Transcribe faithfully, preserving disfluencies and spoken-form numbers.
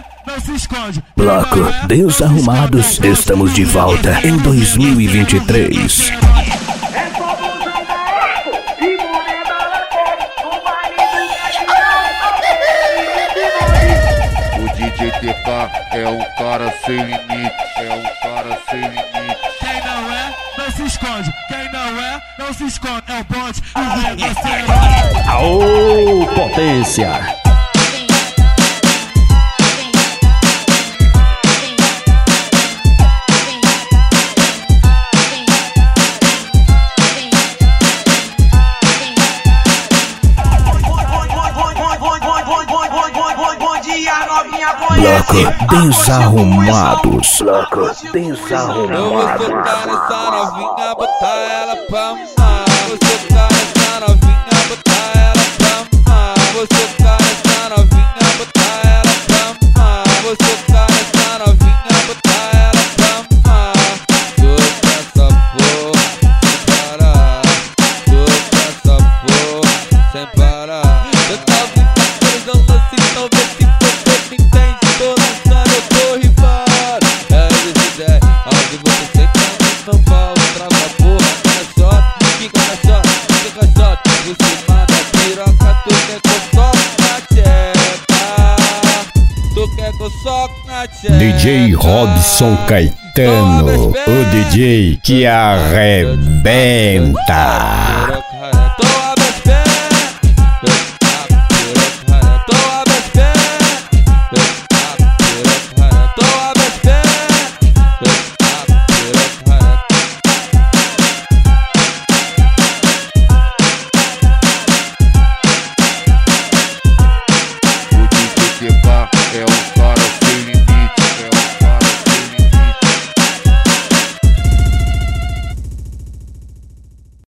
é, não se esconde. Bloco Desarrumados, estamos de volta em dois mil e vinte e três. O D J T K é um cara sem limite, é um cara sem limite. Quem não é, não se esconde. Quem não é, não se esconde. É o bonde, o rei. Aô, potência! Bloco Desarrumados. Bloco Desarrumados. Eu vou soltar essa novinha, botar ela pra mamar. Vou soltar essa novinha, botar ela pra mamar. Vou soltar essa novinha, botar ela pra mamar. Vou soltar essa novinha, botar ela pra mamar. Solta essa porra sem parar. Solta essa porra sem parar. Eu tava vendo o lance, então vê se você me entende. Tô lançando, eu tô rifando. É esse ideia, onde você senta no pau. Trava a porra, caixota, fica caixota, fica caixota. Por cima da piroca, tu quer que eu soque na tcheca. Tu quer que eu soque na tcheca. D J Robson Caetano, o D J que arrebenta. O D J T K é um